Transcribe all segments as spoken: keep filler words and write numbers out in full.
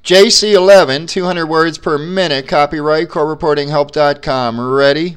J C eleven, two hundred words per minute, copyright court reporting help dot com. Ready?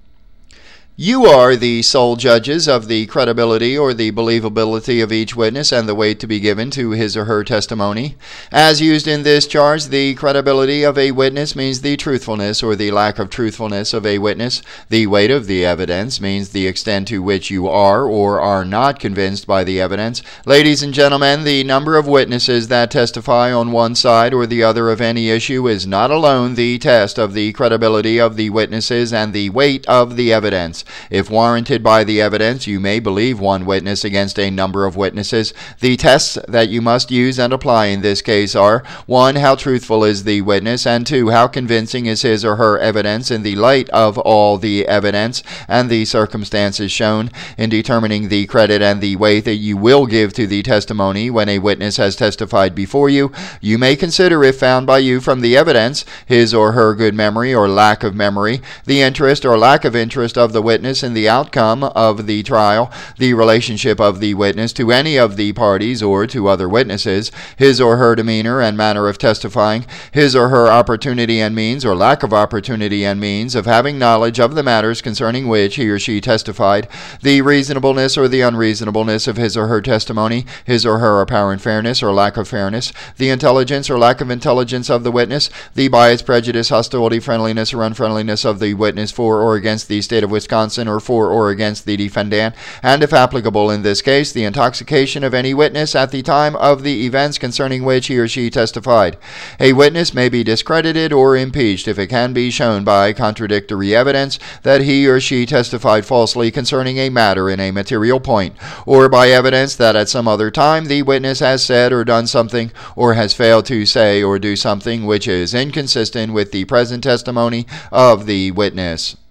You are the sole judges of the credibility or the believability of each witness and the weight to be given to his or her testimony. As used in this charge, the credibility of a witness means the truthfulness or the lack of truthfulness of a witness. The weight of the evidence means the extent to which you are or are not convinced by the evidence. Ladies and gentlemen, the number of witnesses that testify on one side or the other of any issue is not alone the test of the credibility of the witnesses and the weight of the evidence. If warranted by the evidence, you may believe one witness against a number of witnesses. The tests that you must use and apply in this case are: one, how truthful is the witness, and two, how convincing is his or her evidence in the light of all the evidence and the circumstances shown. In determining the credit and the weight that you will give to the testimony when a witness has testified before you, you may consider, if found by you from the evidence, his or her good memory or lack of memory, the interest or lack of interest of the witness in the outcome of the trial, the relationship of the witness to any of the parties or to other witnesses, his or her demeanor and manner of testifying, his or her opportunity and means or lack of opportunity and means of having knowledge of the matters concerning which he or she testified, the reasonableness or the unreasonableness of his or her testimony, his or her apparent fairness or lack of fairness, the intelligence or lack of intelligence of the witness, the bias, prejudice, hostility, friendliness or unfriendliness of the witness for or against the state of Wisconsin or for or against the defendant, and if applicable in this case, the intoxication of any witness at the time of the events concerning which he or she testified. A witness may be discredited or impeached if it can be shown by contradictory evidence that he or she testified falsely concerning a matter in a material point, or by evidence that at some other time the witness has said or done something, or has failed to say or do something which is inconsistent with the present testimony of the witness.